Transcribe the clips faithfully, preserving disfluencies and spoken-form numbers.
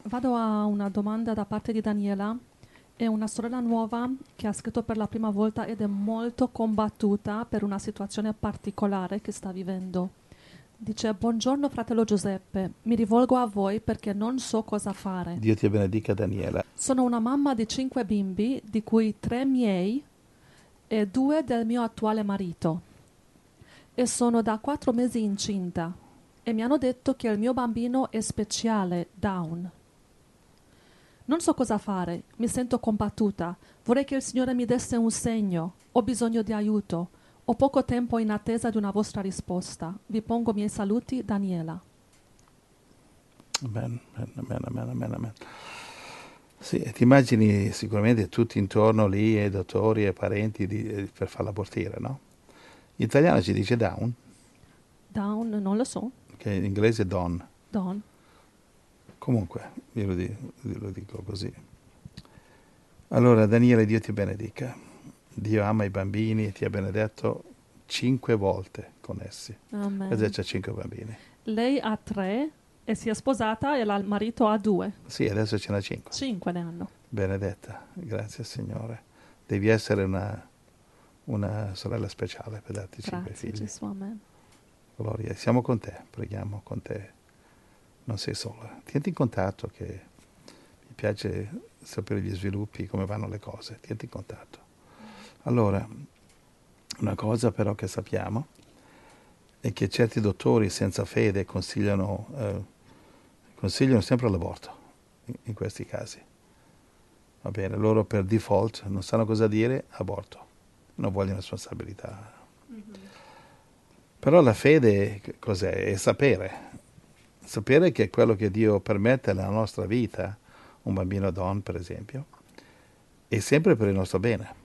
Vado a una domanda da parte di Daniela. È una sorella nuova che ha scritto per la prima volta ed è molto combattuta per una situazione particolare che sta vivendo. Dice: buongiorno fratello Giuseppe, mi rivolgo a voi perché non so cosa fare. Dio ti benedica, Daniela. Sono una mamma di cinque bimbi, di cui tre miei e due del mio attuale marito. E sono da quattro mesi incinta e mi hanno detto che il mio bambino è speciale, Down. Non so cosa fare, mi sento combattuta, vorrei che il Signore mi desse un segno, ho bisogno di aiuto, ho poco tempo in attesa di una vostra risposta. Vi pongo i miei saluti, Daniela. Amen, amen, amen, amen, amen, amen. Sì, ti immagini sicuramente tutti intorno lì, e dottori e parenti di, per farla abortire, no? In italiano si dice Down, Down, non lo so. che in inglese è Don. Don. Comunque, io lo dico, io lo dico così. Allora, Daniele, Dio ti benedica. Dio ama i bambini e ti ha benedetto cinque volte con essi. Amen. Ed c'ha cinque bambini. Lei ha tre e si è sposata e il marito ha due. Sì, adesso ce n'ha cinque. Cinque ne hanno. Benedetta, grazie Signore. Devi essere una, una sorella speciale per darti cinque Grazie figli. Gesù, amen. Gloria, siamo con te, preghiamo con te. Non sei sola. Tienti in contatto, che mi piace sapere gli sviluppi, come vanno le cose. Tienti in contatto. Allora, una cosa però che sappiamo è che certi dottori senza fede consigliano, eh, consigliano sempre l'aborto in, in questi casi. Va bene, loro per default non sanno cosa dire, aborto. Non vogliono responsabilità. Mm-hmm. Però la fede cos'è? È sapere. Sapere che quello che Dio permette nella nostra vita, un bambino Don per esempio, è sempre per il nostro bene.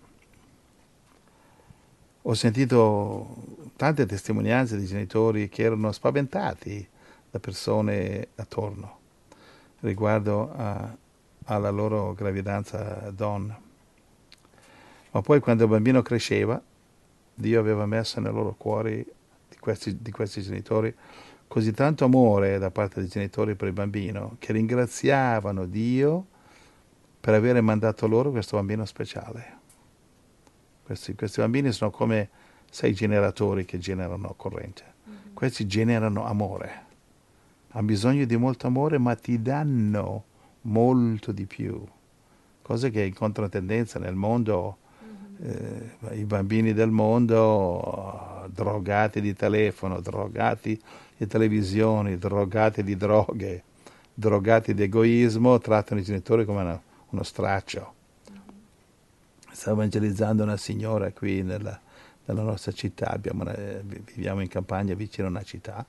Ho sentito tante testimonianze di genitori che erano spaventati da persone attorno riguardo a, alla loro gravidanza Don. Ma poi quando il bambino cresceva, Dio aveva messo nei loro cuori di questi, di questi genitori così tanto amore da parte dei genitori per il bambino che ringraziavano Dio per avere mandato loro questo bambino speciale. Questi, questi bambini sono come sei generatori che generano corrente. Mm-hmm. Questi generano amore. Hanno bisogno di molto amore, ma ti danno molto di più. Cose che in controtendenza nel mondo, mm-hmm. eh, i bambini del mondo, drogati di telefono, drogati di televisioni, drogati di droghe, drogati di egoismo, trattano i genitori come una, uno straccio. Sta evangelizzando una signora qui nella, nella nostra città, abbiamo una, viviamo in campagna vicino a una città,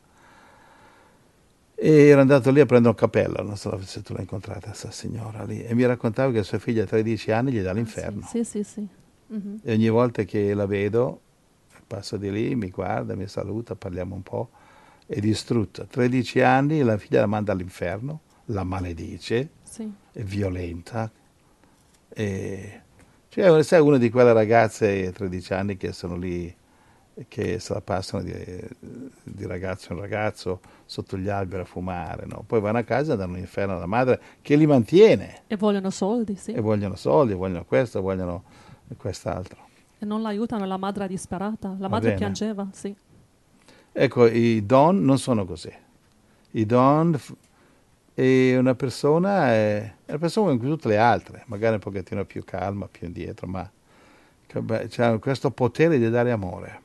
e ero andato lì a prendere un cappello, non so se tu l'hai incontrata questa signora lì, e mi raccontava che sua figlia a tredici anni gli dà l'inferno. Sì, sì, sì. Mm-hmm. E ogni volta che la vedo, passo di lì, mi guarda, mi saluta, parliamo un po', è distrutta. tredici anni, la figlia la manda all'inferno, la maledice, sì. È violenta, e... Cioè, sei una di quelle ragazze di tredici anni che sono lì, che se la passano di, di ragazzo in ragazzo sotto gli alberi a fumare, no? Poi vanno a casa e danno l'inferno alla madre che li mantiene. E vogliono soldi, sì. E vogliono soldi, vogliono questo, vogliono quest'altro. E non l'aiutano, la madre è disperata. La Va madre bene. piangeva, sì. Ecco, i don non sono così. I don... E una persona è una persona come tutte le altre, magari un pochettino più calma, più indietro, ma c'ha questo potere di dare amore.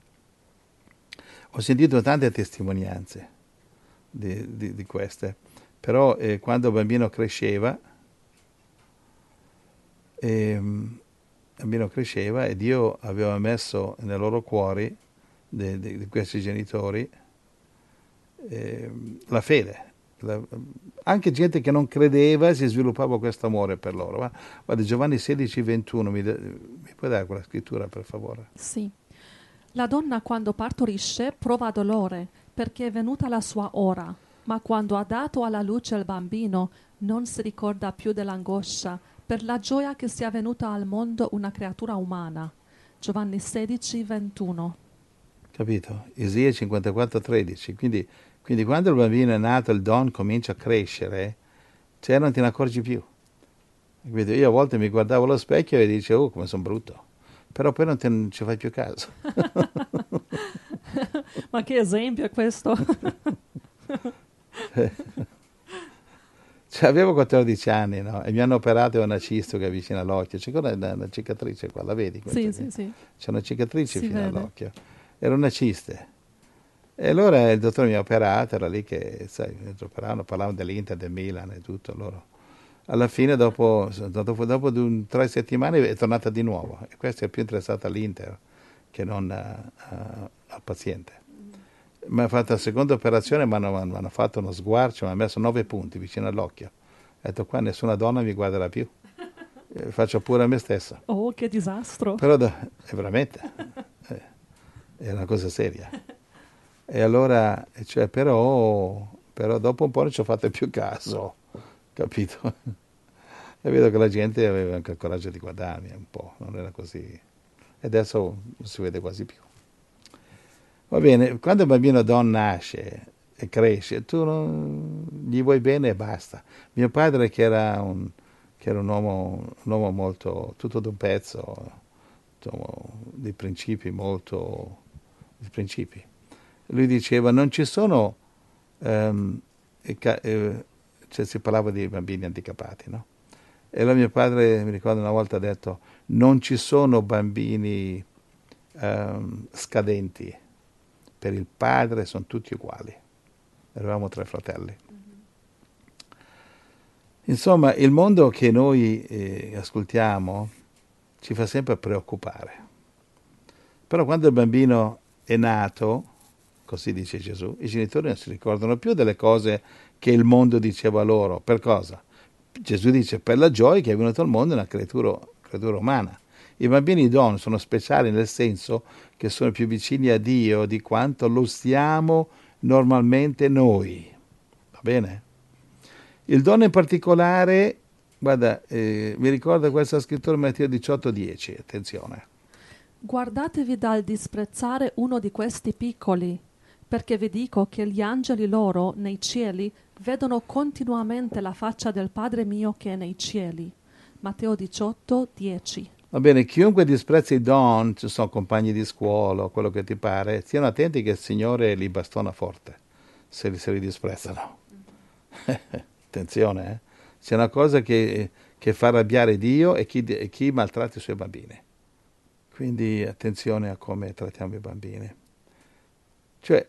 Ho sentito tante testimonianze di, di, di queste, però eh, quando il bambino cresceva, eh, il bambino cresceva e Dio aveva messo nei loro cuori di, di, di questi genitori eh, la fede. La, anche gente che non credeva, si sviluppava questo amore per loro. Guarda, Giovanni sedici ventuno, mi, mi puoi dare quella scrittura per favore? Sì. La donna quando partorisce prova dolore perché è venuta la sua ora, ma quando ha dato alla luce il bambino non si ricorda più dell'angoscia per la gioia che sia venuta al mondo una creatura umana. Giovanni sedici ventuno. Capito? Isaia cinquantaquattro tredici. Quindi Quindi quando il bambino è nato, il don comincia a crescere, Cioè non te ne accorgi più. Capito? Io a volte mi guardavo allo specchio e dicevo, oh, come sono brutto. Però poi non, te, non ci fai più caso. Ma che esempio è questo? Cioè, avevo quattordici anni, no? E mi hanno operato una cistoca vicino all'occhio. C'è ancora una, una cicatrice qua, la vedi? Sì, Questa sì, qui? sì. C'è una cicatrice Si fino vede. all'occhio. Era una ciste. E allora il dottore mi ha operato, era lì che, sai, mi operavano, parlavano dell'Inter, del Milan e tutto. Loro. Alla fine, dopo, dopo, dopo un, tre settimane, è tornata di nuovo. E questo è più interessato all'Inter che non a, a, al paziente. Mi ha fatto la seconda operazione, mi hanno, mi hanno fatto uno sguarcio, mi hanno messo nove punti vicino all'occhio. Ho detto, qua nessuna donna mi guarderà più. Eh, faccio pure a me stesso. Oh, che disastro. Però è veramente, eh, è una cosa seria. E allora, cioè, però, però dopo un po' non ci ho fatto più caso, capito? E vedo che la gente aveva anche il coraggio di guardarmi un po', non era così. E adesso non si vede quasi più. Va bene, quando il bambino Don nasce e cresce, tu non, gli vuoi bene e basta. Mio padre, che era un, che era un uomo, un uomo molto, tutto d'un pezzo, insomma, di principi molto, di principi. Lui diceva, non ci sono, ehm, e ca- eh, cioè si parlava di bambini handicapati, no? E allora mio padre, mi ricordo una volta ha detto, non ci sono bambini ehm, scadenti, per il padre sono tutti uguali. Eravamo tre fratelli. Insomma, il mondo che noi eh, ascoltiamo ci fa sempre preoccupare. Però quando il bambino è nato, così dice Gesù, i genitori non si ricordano più delle cose che il mondo diceva loro. Per cosa? Gesù dice, per la gioia che è venuto al mondo una creatura, creatura umana. I bambini Don sono speciali nel senso che sono più vicini a Dio di quanto lo siamo normalmente noi. Va bene? Il dono in particolare, guarda, eh, mi ricorda questa scrittura in Matteo diciotto dieci, attenzione. Guardatevi dal disprezzare uno di questi piccoli, perché vi dico che gli angeli loro nei cieli vedono continuamente la faccia del Padre mio che è nei cieli. Matteo diciotto dieci. Va bene, chiunque disprezza i don, ci sono compagni di scuola, quello che ti pare, stiano attenti che il Signore li bastona forte, se li, se li disprezzano. Attenzione, eh? C'è una cosa che, che fa arrabbiare Dio e chi, e chi maltratta i suoi bambini. Quindi attenzione a come trattiamo i bambini. Cioè,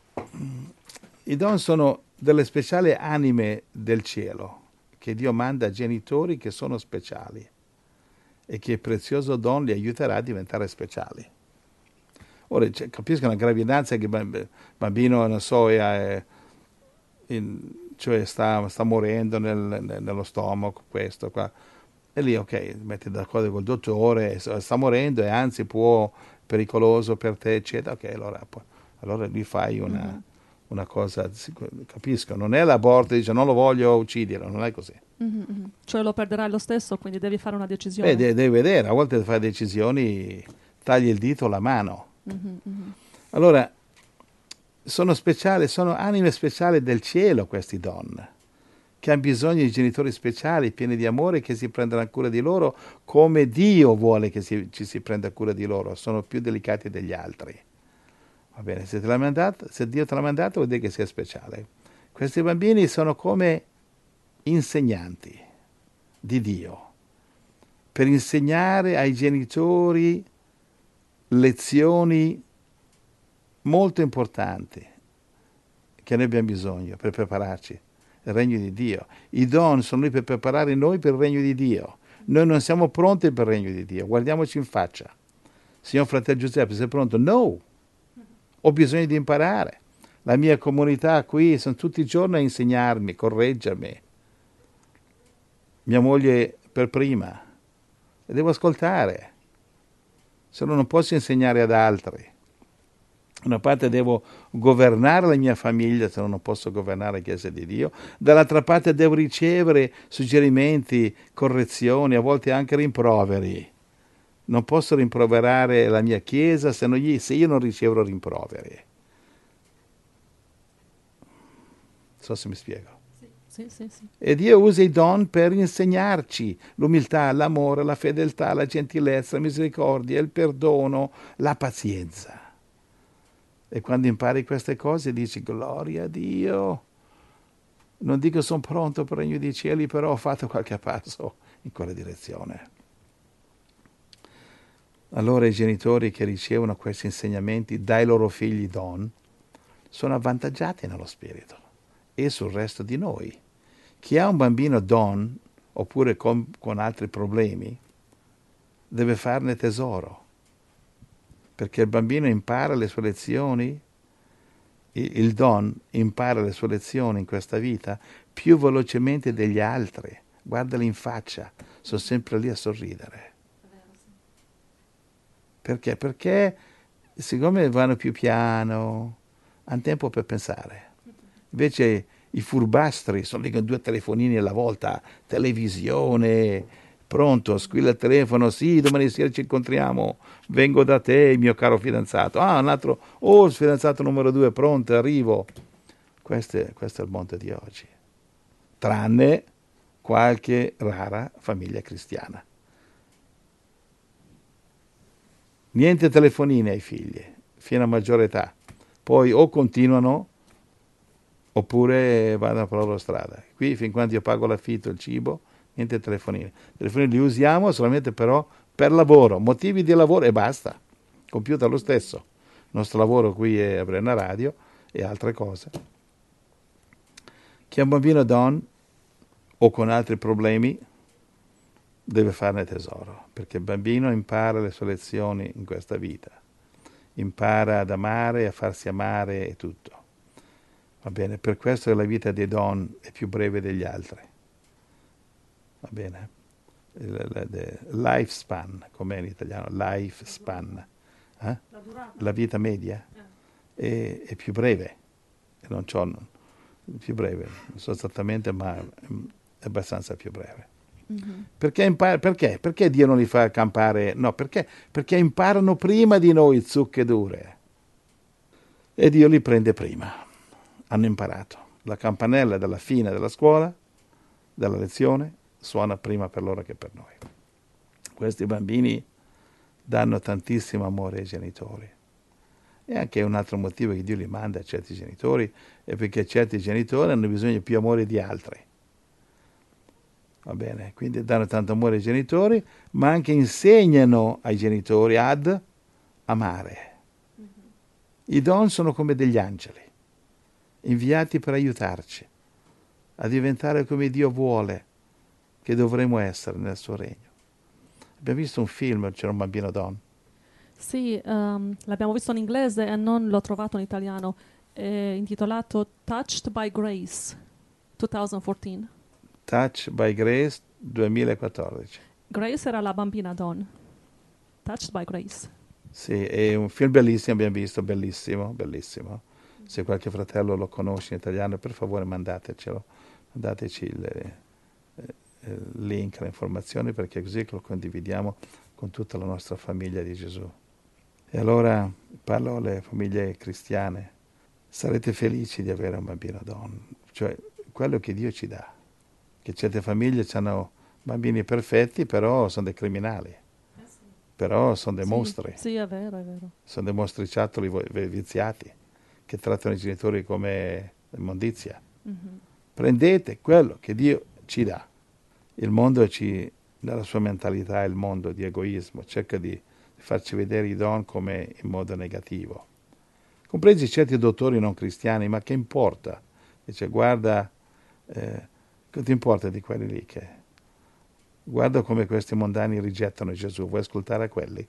i don sono delle speciali anime del cielo che Dio manda a genitori che sono speciali e che il prezioso don li aiuterà a diventare speciali. Ora, cioè, capisco una gravidanza che il bambino, non so, è, in, cioè sta, sta morendo nel, nello stomaco, questo qua. E lì, ok, metti d'accordo col dottore, sta morendo e anzi può, pericoloso per te, eccetera. Ok, allora, allora lì fai una, mm-hmm. una cosa, capisco, non è l'aborto, dice non lo voglio uccidere, non è così. Mm-hmm. Cioè lo perderai lo stesso, quindi devi fare una decisione. Beh, devi vedere, a volte fai decisioni, tagli il dito o la mano. Mm-hmm. Allora, sono speciali, sono anime speciali del cielo questi don, che hanno bisogno di genitori speciali, pieni di amore, che si prenderanno cura di loro come Dio vuole che si, ci si prenda cura di loro, sono più delicati degli altri. Va bene, se, te l'ha mandato, se Dio te l'ha mandato vuol dire che sia speciale. Questi bambini sono come insegnanti di Dio, per insegnare ai genitori lezioni molto importanti che noi abbiamo bisogno per prepararci al regno di Dio. I don sono lì per preparare noi per il regno di Dio. Noi non siamo pronti per il regno di Dio, guardiamoci in faccia. Signor fratello Giuseppe, sei pronto? No, ho bisogno di imparare. La mia comunità qui sono tutti i giorni a insegnarmi, correggermi. Mia moglie per prima. E devo ascoltare, se no non posso insegnare ad altri. Da una parte devo governare la mia famiglia, se no non posso governare la Chiesa di Dio. Dall'altra parte devo ricevere suggerimenti, correzioni, a volte anche rimproveri. Non posso rimproverare la mia Chiesa se, non gli, se io non ricevo rimproveri. Non so se mi spiego. Sì, Sì, sì, sì. E Dio usa i don per insegnarci l'umiltà, l'amore, la fedeltà, la gentilezza, la misericordia, il perdono, la pazienza. E quando impari queste cose dici gloria a Dio. Non dico sono pronto per il regno dei cieli, però ho fatto qualche passo in quella direzione. Allora i genitori che ricevono questi insegnamenti dai loro figli don sono avvantaggiati nello spirito e sul resto di noi. Chi ha un bambino don, oppure con, con altri problemi, deve farne tesoro, perché il bambino impara le sue lezioni, il don impara le sue lezioni in questa vita più velocemente degli altri. Guardali in faccia, sono sempre lì a sorridere. Perché? Perché siccome vanno più piano, hanno tempo per pensare. Invece i furbastri sono lì con due telefonini alla volta, televisione, pronto, squilla il telefono, sì, domani sera ci incontriamo, vengo da te, mio caro fidanzato. Ah, un altro, oh, il fidanzato numero due, pronto, arrivo. Questo è, questo è il mondo di oggi. Tranne qualche rara famiglia cristiana. Niente telefonini ai figli, fino a maggiore età. Poi o continuano oppure vanno per la loro strada. Qui, fin quando io pago l'affitto, il cibo, niente telefonini. I telefonini li usiamo solamente però per lavoro, motivi di lavoro e basta. Computer lo stesso. Il nostro lavoro qui è aprire una radio e altre cose. Chi ha un bambino don o con altri problemi deve farne tesoro, perché il bambino impara le sue lezioni in questa vita. Impara ad amare, a farsi amare e tutto. Va bene, per questo la vita dei don è più breve degli altri. Va bene? Il, il, il lifespan, com'è in italiano? Lifespan. Eh? La, la vita media eh. è, è più breve. Non c'ho, più breve, non so esattamente, ma è abbastanza più breve. Mm-hmm. Perché, impar- perché? Perché Dio non li fa campare? No, perché? Perché imparano prima di noi zucche dure. E Dio li prende prima. Hanno imparato. La campanella della fine della scuola, della lezione, suona prima per loro che per noi. Questi bambini danno tantissimo amore ai genitori. E anche un altro motivo che Dio li manda a certi genitori è perché certi genitori hanno bisogno di più amore di altri. Va bene? Quindi danno tanto amore ai genitori, ma anche insegnano ai genitori ad amare. Mm-hmm. I don sono come degli angeli, inviati per aiutarci a diventare come Dio vuole che dovremo essere nel suo regno. Abbiamo visto un film, c'era un bambino don. Sì, um, l'abbiamo visto in inglese e non l'ho trovato in italiano. È intitolato Touched by Grace, duemilaquattordici. Touched by Grace, duemilaquattordici. Grace era la bambina Don. Touched by Grace. Sì, è un film bellissimo, abbiamo visto, bellissimo, bellissimo. Se qualche fratello lo conosce in italiano, per favore mandatecelo, mandateci il, il link, le informazioni, perché così lo condividiamo con tutta la nostra famiglia di Gesù. E allora parlo alle famiglie cristiane, sarete felici di avere un bambino don, cioè quello che Dio ci dà, che certe famiglie hanno bambini perfetti, però sono dei criminali, eh sì. Però sono dei sì, mostri, sì, è vero, è vero. Sono dei mostriciattoli viziati, che trattano i genitori come immondizia. Mm-hmm. Prendete quello che Dio ci dà. Il mondo ci, nella sua mentalità, il mondo di egoismo, cerca di farci vedere i don come in modo negativo. Compresi certi dottori non cristiani, ma che importa? Dice, guarda, eh, che ti importa di quelli lì? Che... Guarda come questi mondani rigettano Gesù, vuoi ascoltare quelli?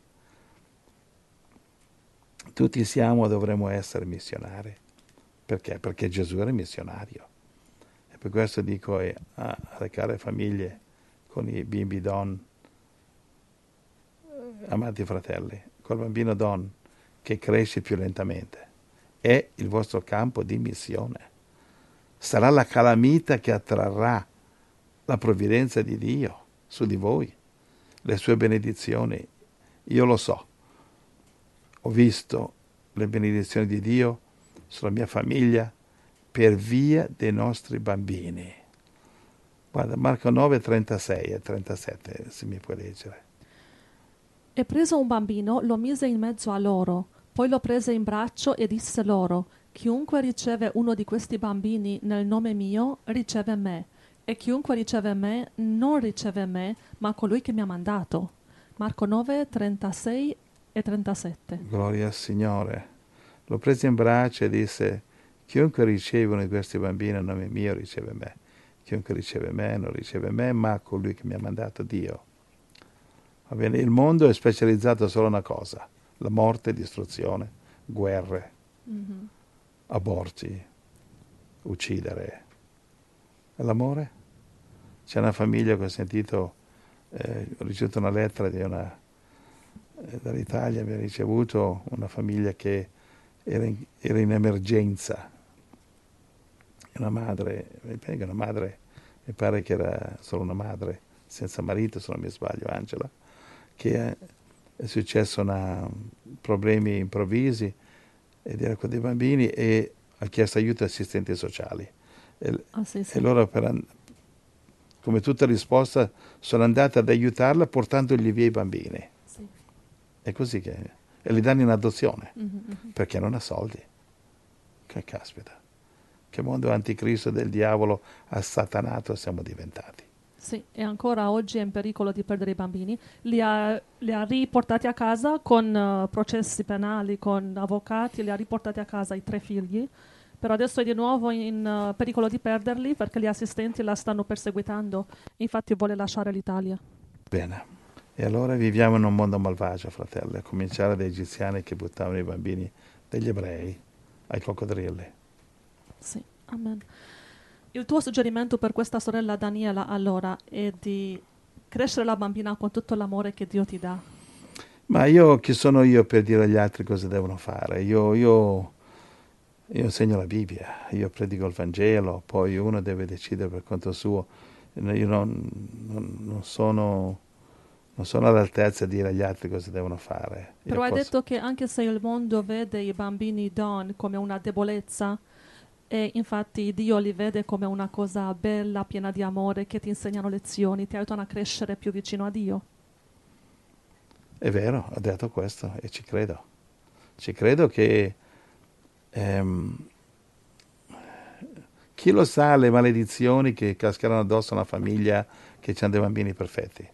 Tutti siamo, dovremmo essere missionari. Perché? Perché Gesù era missionario. E per questo dico eh, alle care famiglie con i bimbi don, amati fratelli, col bambino don che cresce più lentamente, è il vostro campo di missione. Sarà la calamita che attrarrà la provvidenza di Dio su di voi, le sue benedizioni. Io lo so, ho visto le benedizioni di Dio sulla mia famiglia per via dei nostri bambini. Guarda, Marco nove, trentasei e trentasette, se mi puoi leggere. E preso un bambino, lo mise in mezzo a loro, poi lo prese in braccio e disse loro: chiunque riceve uno di questi bambini nel nome mio, riceve me, e chiunque riceve me, non riceve me, ma colui che mi ha mandato. Marco nove, trentasei e trentasette. Gloria al Signore. Lo prese in braccio e disse: chiunque riceve uno di questi bambini nel nome mio riceve me. Chiunque riceve me non riceve me, ma colui che mi ha mandato, Dio. Va bene? Il mondo è specializzato solo in una cosa: la morte, distruzione, guerre, Mm-hmm. aborti, uccidere. E l'amore? C'è una famiglia che ho sentito, eh, ho ricevuto una lettera di una, eh, dall'Italia, mi ha ricevuto una famiglia che era in, era in emergenza. Una madre, mi pare che una madre, mi pare che era solo una madre, senza marito, se non mi sbaglio, Angela, che è, è successo una, problemi improvvisi ed era con dei bambini e ha chiesto aiuto ai assistenti sociali. E, Ah, sì, sì. e loro, per, come tutta risposta, sono andate ad aiutarla portandogli via i bambini. Sì. È così che... E li danno in adozione, Mm-hmm. perché non ha soldi. Che caspita. Che mondo anticristo del diavolo assatanato siamo diventati. Sì, e ancora oggi è in pericolo di perdere i bambini. Li ha, li ha riportati a casa con uh, processi penali, con avvocati, li ha riportati a casa i tre figli, però adesso è di nuovo in uh, pericolo di perderli perché gli assistenti la stanno perseguitando. Infatti vuole lasciare l'Italia. Bene. E allora viviamo in un mondo malvagio, fratelli, a cominciare dai egiziani che buttavano i bambini degli ebrei ai coccodrilli. Sì, amen. Il tuo suggerimento per questa sorella Daniela allora è di crescere la bambina con tutto l'amore che Dio ti dà. Ma io, chi sono io per dire agli altri cosa devono fare? Io, io, io insegno la Bibbia, io predico il Vangelo, poi uno deve decidere per conto suo. Io non, non, non sono... non sono all'altezza di dire agli altri cosa devono fare. Io Però hai posso... detto che anche se il mondo vede i bambini don come una debolezza, e infatti Dio li vede come una cosa bella, piena di amore, che ti insegnano lezioni, ti aiutano a crescere più vicino a Dio. È vero, ho detto questo e ci credo. Ci credo che ehm, chi lo sa le maledizioni che cascheranno addosso a una famiglia che ha dei bambini perfetti.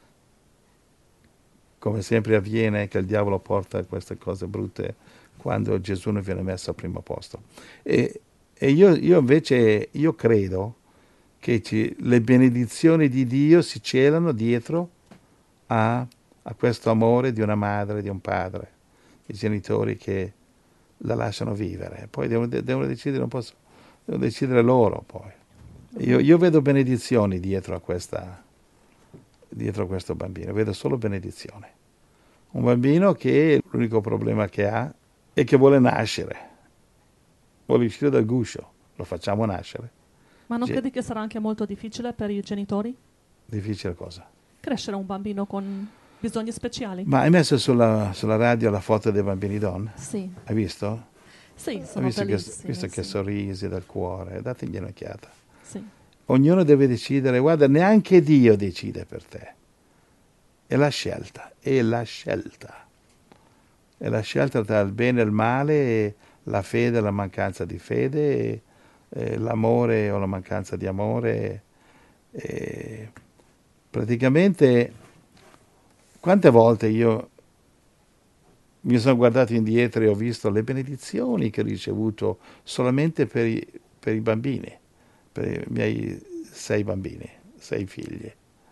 Come sempre avviene che il diavolo porta queste cose brutte quando Gesù non viene messo al primo posto. E, e io, io invece io credo che ci, le benedizioni di Dio si celano dietro a, a questo amore di una madre, di un padre, i genitori che la lasciano vivere. Poi devono, devono decidere, non posso, devono decidere loro poi. Io, io vedo benedizioni dietro a questa, dietro a questo bambino, vedo solo benedizione. Un bambino che l'unico problema che ha è che vuole nascere, vuole uscire dal guscio, lo facciamo nascere. Ma non Ge- credi che sarà anche molto difficile per i genitori difficile cosa? crescere un bambino con bisogni speciali? Ma hai messo sulla, sulla radio la foto dei bambini Don? Sì, Hai visto? sì, Hai sono visto che, bellissimi. visto che sì. sorrisi dal cuore? Dategli un'occhiata. Sì. Ognuno deve decidere, guarda, neanche Dio decide per te. È la scelta, è la scelta. È la scelta tra il bene e il male, la fede e la mancanza di fede, eh, l'amore o la mancanza di amore. Eh, praticamente, quante volte io mi sono guardato indietro e ho visto le benedizioni che ho ricevuto solamente per i, per i bambini, per i miei sei bambini, sei figli.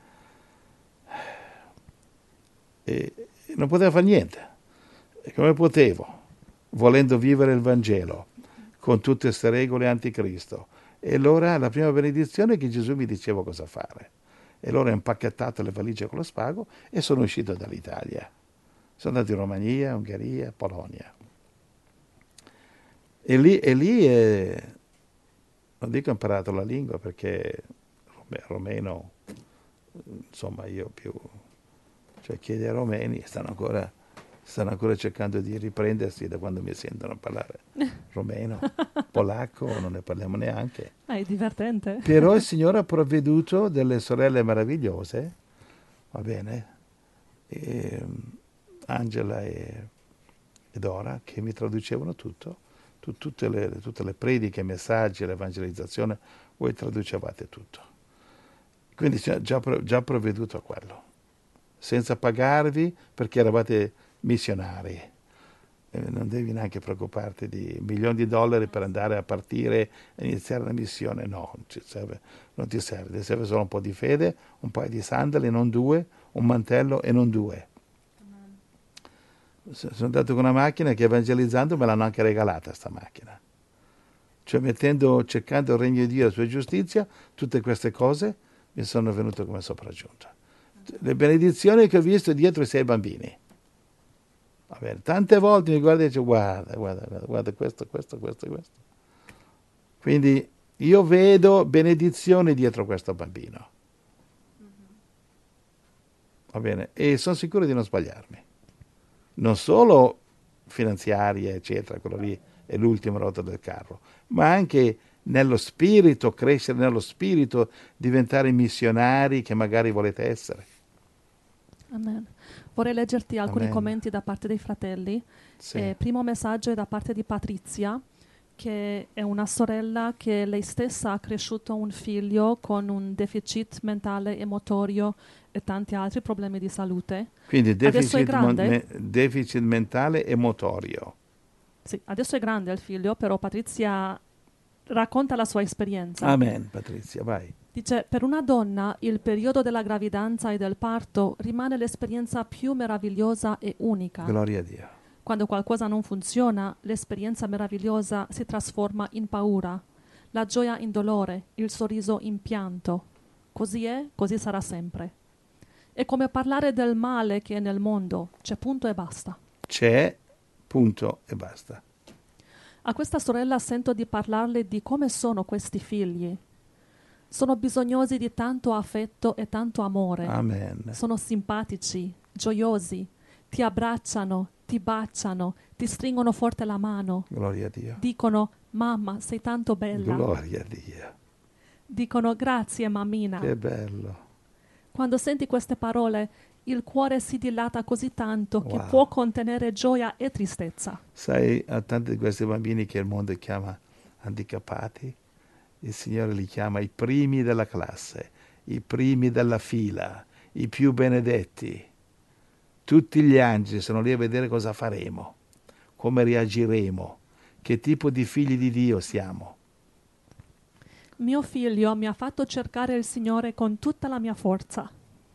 E non potevo fare niente. E come potevo, volendo vivere il Vangelo con tutte queste regole anticristo? E allora la prima benedizione è che Gesù mi diceva cosa fare. E allora ho impacchettato le valigie con lo spago e sono uscito dall'Italia. Sono andato in Romania, Ungheria, Polonia. E lì, e lì eh, non dico ho imparato la lingua perché romeno, insomma io più, cioè chiedi ai romeni, stanno ancora stanno ancora cercando di riprendersi da quando mi sentono parlare romeno, polacco, non ne parliamo neanche. Ah, è divertente. Però il Signore ha provveduto delle sorelle meravigliose, va bene, e, Angela e, e Dora, che mi traducevano tutto, tu, tutte, le, tutte le prediche, i messaggi, l'evangelizzazione, voi traducevate tutto. Quindi già, già provveduto a quello, senza pagarvi perché eravate missionari. Eh, non devi neanche preoccuparti di milioni di dollari per andare a partire e iniziare la missione, no, non ti serve, non ti serve, ti serve solo un po' di fede, un paio di sandali, non due, un mantello e non due. Sono andato con una macchina che evangelizzando me l'hanno anche regalata sta macchina, cioè mettendo, cercando il regno di Dio e la sua giustizia, tutte queste cose mi sono venute come sopraggiunta. Le benedizioni che ho visto dietro i sei bambini. Va bene. Tante volte mi guarda e dice guarda, guarda, guarda, guarda questo, questo, questo, questo. Quindi io vedo benedizioni dietro questo bambino. Va bene? E sono sicuro di non sbagliarmi. Non solo finanziarie, eccetera, quello lì è l'ultima ruota del carro, ma anche nello spirito, crescere nello spirito, diventare missionari che magari volete essere. Amen. Vorrei leggerti alcuni Amen. commenti da parte dei fratelli. Sì. Eh, primo messaggio è da parte di Patrizia, che è una sorella che lei stessa ha cresciuto un figlio con un deficit mentale e motorio e tanti altri problemi di salute. Quindi Adesso è deficit, mon- grande. me- deficit mentale e motorio. Sì, adesso è grande il figlio, però Patrizia racconta la sua esperienza. Amen, Patrizia, vai. Dice, per una donna il periodo della gravidanza e del parto rimane l'esperienza più meravigliosa e unica. Gloria a Dio. Quando qualcosa non funziona, l'esperienza meravigliosa si trasforma in paura, la gioia in dolore, il sorriso in pianto. Così è, così sarà sempre. È come parlare del male che è nel mondo, c'è punto e basta. C'è, punto e basta. A questa sorella sento di parlarle di come sono questi figli. Sono bisognosi di tanto affetto e tanto amore. Amen. Sono simpatici, gioiosi, ti abbracciano, ti baciano, ti stringono forte la mano. Gloria a Dio. Dicono, mamma, sei tanto bella. Gloria a Dio. Dicono, grazie mammina. Che bello. Quando senti queste parole, il cuore si dilata così tanto che Wow. può contenere gioia e tristezza. Sai, a tanti di questi bambini che il mondo chiama handicappati, il Signore li chiama i primi della classe, i primi della fila, i più benedetti. Tutti gli angeli sono lì a vedere cosa faremo, come reagiremo, che tipo di figli di Dio siamo. Mio figlio mi ha fatto cercare il Signore con tutta la mia forza.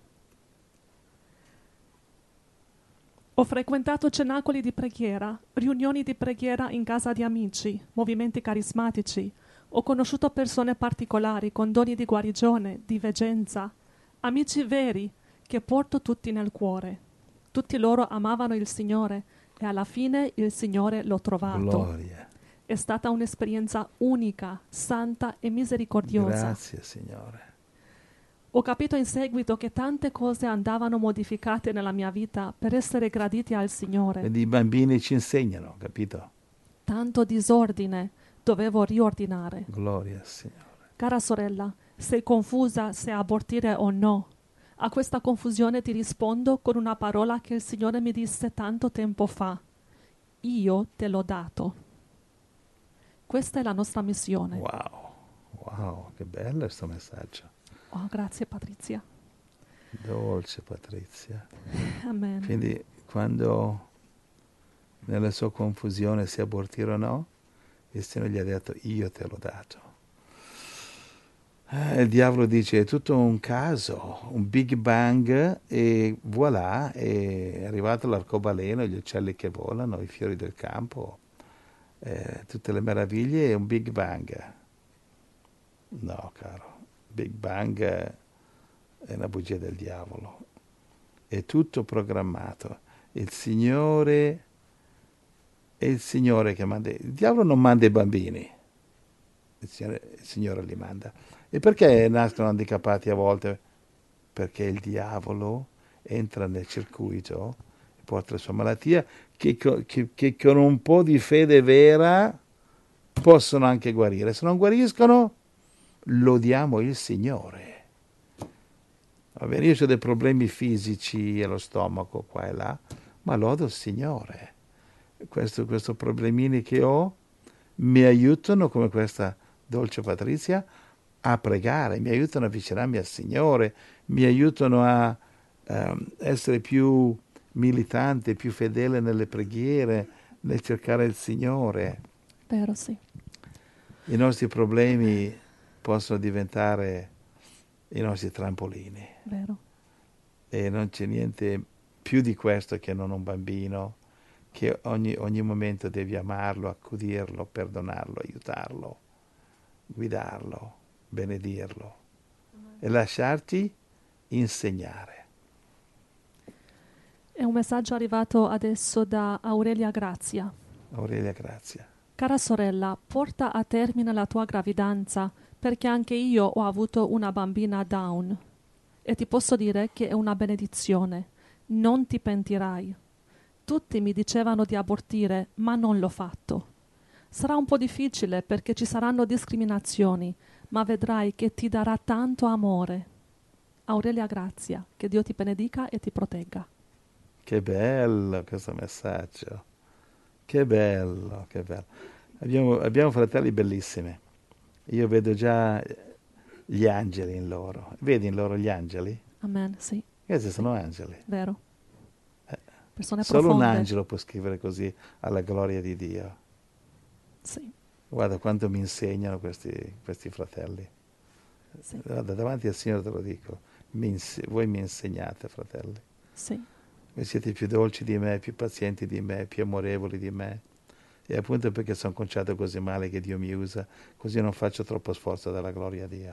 Ho frequentato cenacoli di preghiera, riunioni di preghiera in casa di amici, movimenti carismatici. Ho conosciuto persone particolari con doni di guarigione, di veggenza, amici veri che porto tutti nel cuore. Tutti loro amavano il Signore e alla fine il Signore l'ho trovato. Gloria. È stata un'esperienza unica, santa e misericordiosa. Grazie, Signore. Ho capito in seguito che tante cose andavano modificate nella mia vita per essere graditi al Signore. Quindi i bambini ci insegnano, capito? Tanto disordine dovevo riordinare. Gloria al Signore. Cara sorella, sei confusa se abortire o no. A questa confusione ti rispondo con una parola che il Signore mi disse tanto tempo fa. Io te l'ho dato. Questa è la nostra missione. Wow, wow, che bello questo messaggio. Oh, grazie Patrizia. Dolce Patrizia. Amen. Quindi quando nella sua confusione se abortire o no, il Signore gli ha detto io te l'ho dato. Eh, il diavolo dice è tutto un caso, un Big Bang e voilà, è arrivato l'arcobaleno, gli uccelli che volano, i fiori del campo, eh, tutte le meraviglie, è un Big Bang. No, caro, Big Bang è una bugia del diavolo. È tutto programmato. Il Signore è il Signore che manda. Il diavolo non manda i bambini, il Signore, il Signore li manda. E perché nascono handicappati a volte? Perché il diavolo entra nel circuito, porta la sua malattia, che, che, che con un po' di fede vera possono anche guarire. Se non guariscono, lodiamo il Signore. Va bene, io ho dei problemi fisici allo stomaco qua e là, ma lodo il Signore. Questo, questo problemini che ho mi aiutano, come questa dolce Patrizia, a pregare, mi aiutano a avvicinarmi al Signore, mi aiutano a um, essere più militante, più fedele nelle preghiere, nel cercare il Signore. Vero, sì. I nostri problemi possono diventare i nostri trampolini. Vero. E non c'è niente più di questo che non un bambino, che ogni, ogni momento devi amarlo, accudirlo, perdonarlo, aiutarlo, guidarlo, benedirlo e lasciarti insegnare. È un messaggio arrivato adesso da Aurelia Grazia. Aurelia Grazia. Cara sorella, porta a termine la tua gravidanza, perché anche io ho avuto una bambina Down. E ti posso dire che è una benedizione. Non ti pentirai. Tutti mi dicevano di abortire, ma non l'ho fatto. Sarà un po' difficile perché ci saranno discriminazioni, ma vedrai che ti darà tanto amore. Aurelia Grazia, che Dio ti benedica e ti protegga. Che bello questo messaggio. Che bello, che bello. Abbiamo, abbiamo fratelli bellissimi. Io vedo già gli angeli in loro. Vedi in loro gli angeli? Amen, sì. Questi sì. sono angeli. Vero. Eh, Persone Solo profonde. un angelo può scrivere così alla gloria di Dio. Sì. Guarda quanto mi insegnano questi, questi fratelli. Sì. Guarda, davanti al Signore te lo dico. Mi inse- voi mi insegnate, fratelli. Sì. Voi siete più dolci di me, più pazienti di me, più amorevoli di me. E appunto perché sono conciato così male che Dio mi usa, così non faccio troppo sforzo dalla gloria a Dio.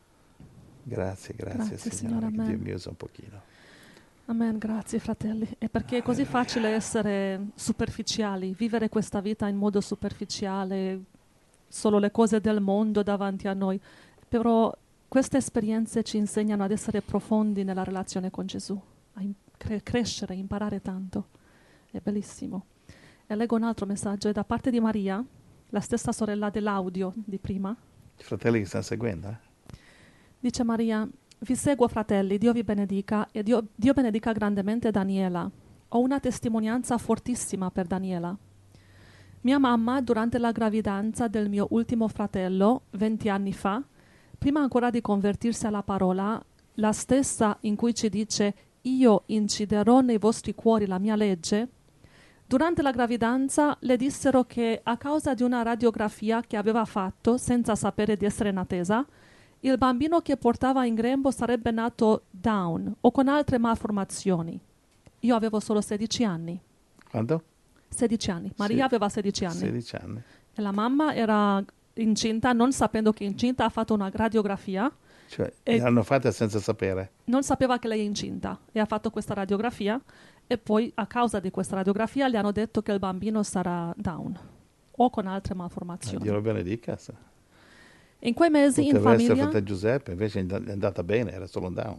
Grazie, grazie, Grazie, Signore, Signore, che Dio amen. mi usa un pochino. Amen, grazie fratelli. E perché è così facile essere superficiali, vivere questa vita in modo superficiale, solo le cose del mondo davanti a noi. Però queste esperienze ci insegnano ad essere profondi nella relazione con Gesù, a im- cre- crescere, imparare tanto. È bellissimo. E leggo un altro messaggio, è da parte di Maria, la stessa sorella dell'audio di prima. I fratelli che stanno seguendo, eh? Dice Maria: vi seguo fratelli, Dio vi benedica e Dio, Dio benedica grandemente Daniela. Ho una testimonianza fortissima per Daniela. Mia mamma, durante la gravidanza del mio ultimo fratello, venti anni fa, prima ancora di convertirsi alla parola, la stessa in cui ci dice io inciderò nei vostri cuori la mia legge, durante la gravidanza le dissero che a causa di una radiografia che aveva fatto senza sapere di essere in attesa, il bambino che portava in grembo sarebbe nato Down o con altre malformazioni. Io avevo solo sedici anni. Quanto? sedici anni. Maria Sì. aveva sedici anni. sedici anni. E la mamma era incinta, non sapendo che è incinta, ha fatto una radiografia. Cioè, E- l'hanno fatta senza sapere. Non sapeva che lei è incinta e ha fatto questa radiografia e poi a causa di questa radiografia le hanno detto che il bambino sarà Down o con altre Eh, malformazioni. Dio lo benedica. se- In quei mesi in Poteva essere famiglia, fratello Giuseppe, invece è and- è andata bene, era solo un down.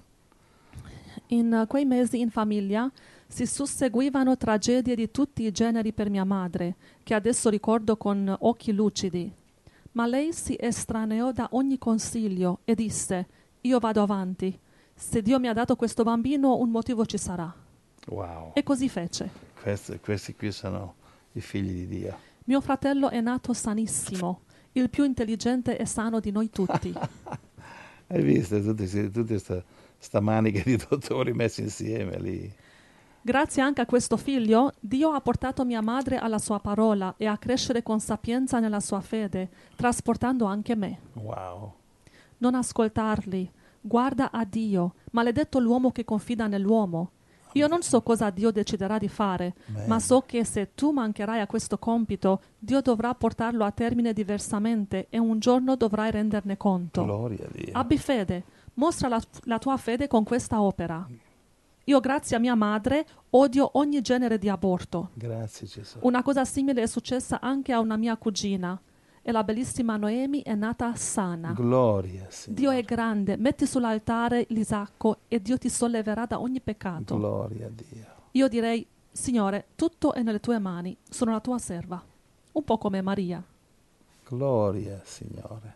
in uh, quei mesi in famiglia si susseguivano tragedie di tutti i generi per mia madre, che adesso ricordo con occhi lucidi. Ma lei si estraneò da ogni consiglio e disse: io vado avanti. Se Dio mi ha dato questo bambino, un motivo ci sarà. Wow. E così fece. Questi, questi qui sono i figli di Dio. Mio fratello è nato sanissimo, il più intelligente e sano di noi tutti. Hai visto tutte, tutte sta, sta manica di dottori messi insieme lì? Grazie anche a questo figlio, Dio ha portato mia madre alla sua parola e a crescere con sapienza nella sua fede, trasportando anche me. Wow. Non ascoltarli, guarda a Dio, maledetto l'uomo che confida nell'uomo. Io non so cosa Dio deciderà di fare, Amen. ma so che se tu mancherai a questo compito, Dio dovrà portarlo a termine diversamente e un giorno dovrai renderne conto. Gloria a Dio. Abbi fede, mostra la, la tua fede con questa opera. Io, grazie a mia madre, odio ogni genere di aborto. Grazie Gesù. Una cosa simile è successa anche a una mia cugina e la bellissima Noemi è nata sana. Gloria, Signore. Dio è grande, metti sull'altare l'Isacco e Dio ti solleverà da ogni peccato. Gloria a Dio. Io direi, Signore, tutto è nelle tue mani, sono la tua serva. Un po' come Maria. Gloria, Signore.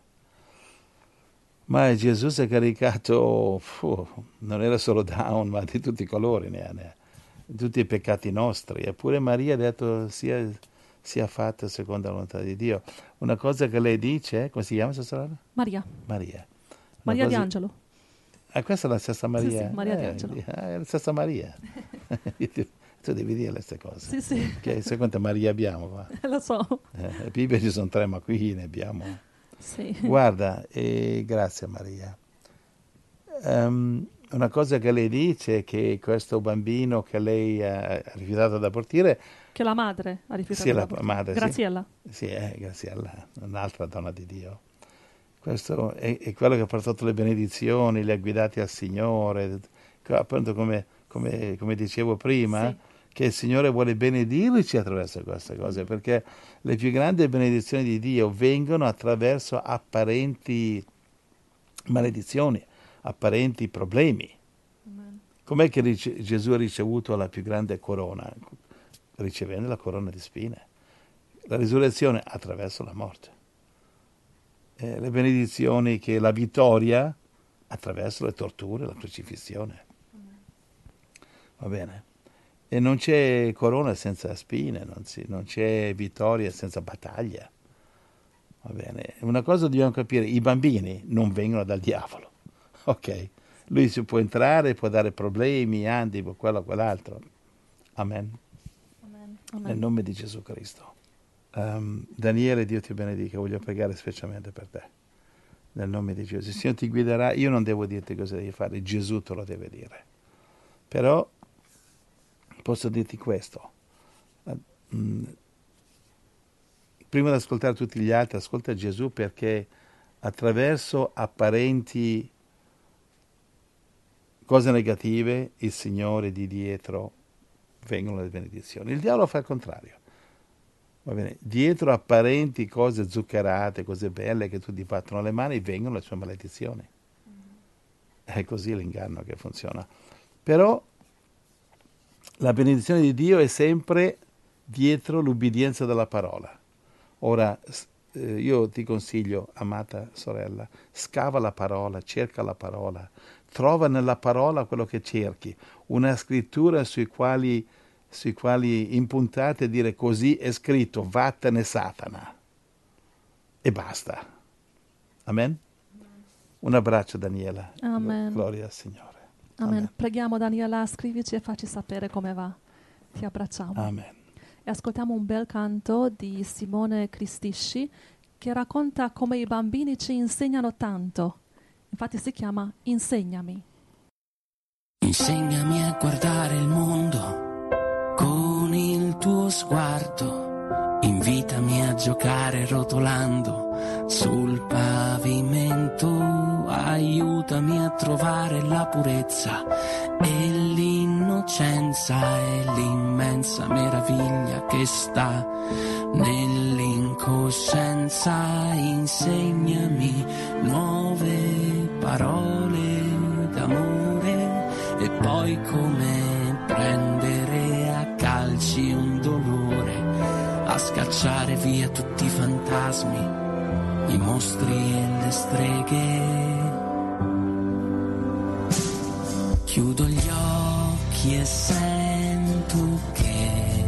Ma Gesù si è caricato, fu, non era solo Down, ma di tutti i colori, ne ha, ne ha, di tutti i peccati nostri. Eppure Maria ha detto sia, sia fatta secondo la volontà di Dio. Una cosa che lei dice, come si chiama sua sorella? Maria. Maria. Maria cosa... di Angelo. Ah, questa è la stessa Maria? Sì, sì, Maria eh, di Angelo. È la stessa Maria. Tu devi dire queste cose. Sì, sì. Che, sai quante Maria abbiamo qua? Lo so. Eh, in Bibbia ci sono tre, ma qui ne abbiamo. Sì. Guarda, eh, grazie Maria. Um, una cosa che lei dice è che questo bambino che lei ha rifiutato da abortire... Che la madre ha rifiutato sì, da la abortire. madre, Graziella. Sì, sì eh, Graziella, un'altra donna di Dio. Questo è, è quello che ha portato le benedizioni, li ha guidati al Signore, appunto come, come, come dicevo prima, sì. Che il Signore vuole benedirci attraverso queste cose, perché le più grandi benedizioni di Dio vengono attraverso apparenti maledizioni, apparenti problemi. Amen. Com'è che rice- Gesù ha ricevuto la più grande corona? Ricevendo la corona di spine. La risurrezione attraverso la morte. Eh, le benedizioni, che la vittoria attraverso le torture, la crocifissione. Va bene? E non c'è corona senza spine, non, si, non c'è vittoria senza battaglia. Va bene? Una cosa dobbiamo capire, i bambini non vengono dal diavolo, ok? Lui si può entrare, può dare problemi, andi, quello o quell'altro. Amen. Amen. Amen. Nel nome di Gesù Cristo. Um, Daniele, Dio ti benedica, voglio pregare specialmente per te. Nel nome di Gesù. Il Signore ti guiderà, io non devo dirti cosa devi fare, Gesù te lo deve dire. Però posso dirti questo. Mm, prima di ascoltare tutti gli altri, ascolta Gesù, perché attraverso apparenti cose negative il Signore di dietro vengono le benedizioni. Il diavolo fa il contrario. Va bene? Dietro apparenti cose zuccherate, cose belle che tu ti battono le mani, vengono le sue maledizioni. Mm-hmm. È così l'inganno che funziona. Però la benedizione di Dio è sempre dietro l'ubbidienza della parola. Ora, eh, io ti consiglio, amata sorella, scava la parola, cerca la parola, trova nella parola quello che cerchi, una scrittura sui quali, sui quali impuntate e dire così è scritto, vattene Satana. E basta. Amen? Un abbraccio, Daniela. Amen. Gloria al Signore. Amen. Amen. Preghiamo Daniela, scrivici e facci sapere come va. Ti abbracciamo. Amen. E ascoltiamo un bel canto di Simone Cristisci che racconta come i bambini ci insegnano tanto. Infatti si chiama Insegnami. Insegnami a guardare il mondo con il tuo sguardo. Invitami a giocare rotolando sul pavimento. Aiutami a trovare la purezza e l'innocenza e l'immensa meraviglia che sta nell'incoscienza. Insegnami nuove parole d'amore e poi come prendere a calci un dolore, a scacciare via tutti i fantasmi, i mostri e le streghe. Chiudo gli occhi e sento che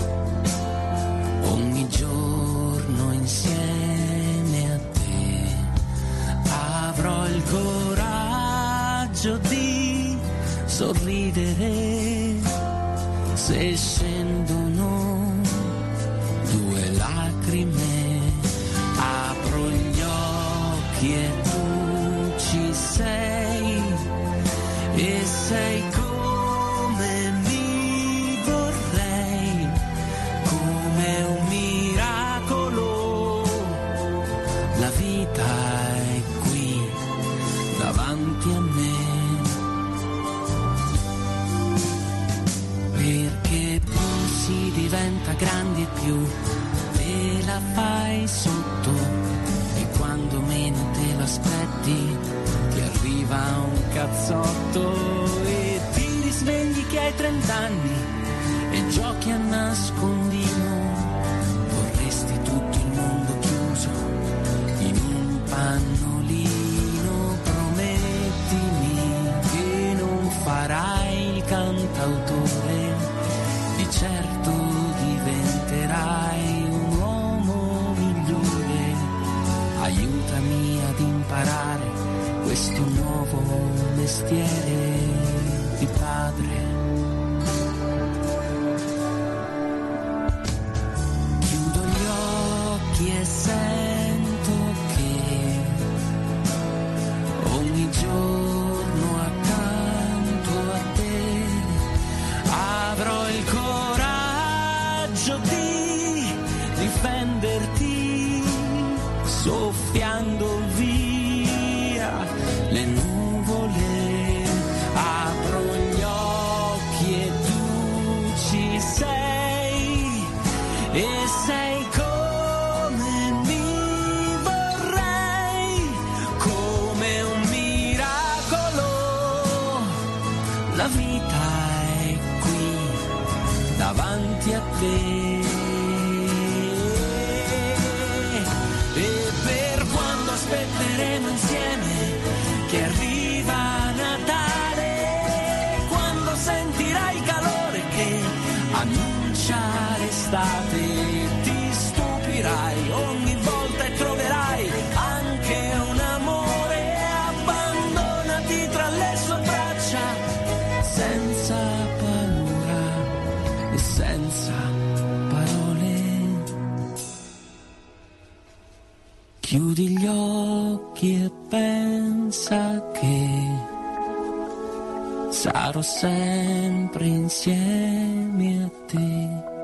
ogni giorno insieme a te avrò il coraggio di sorridere se scendono due lacrime. Apro gli occhi e tu ci sei, e sei come mi vorrei, come un miracolo. La vita è qui davanti a me, perché più si diventa grandi e più te la fai sotto, e quando meno te lo aspetti ti arriva un cazzotto e ti risvegli che hai trent'anni e giochi a nascondino. Vorresti tutto il mondo chiuso in un pannolino. Promettimi che non farai il cantautore, di certo diventerai un uomo migliore. Aiutami ad imparare questo nuovo mestiere di padre. Chiudo gli occhi e sento che ogni giorno accanto a te avrò il coraggio di difenderti, soffiando via le nuvole. Apro gli occhi e tu ci sei, e sei come mi vorrei, come un miracolo. La vita è qui davanti a te. Aspetteremo insieme che arriva Natale, quando sentirai il calore che annuncia l'estate. Ti stupirai ogni volta e troverai anche un amore. Abbandonati tra le sue braccia, senza paura e senza parole. Chiudi gli occhi e pensa che sarò sempre insieme a te.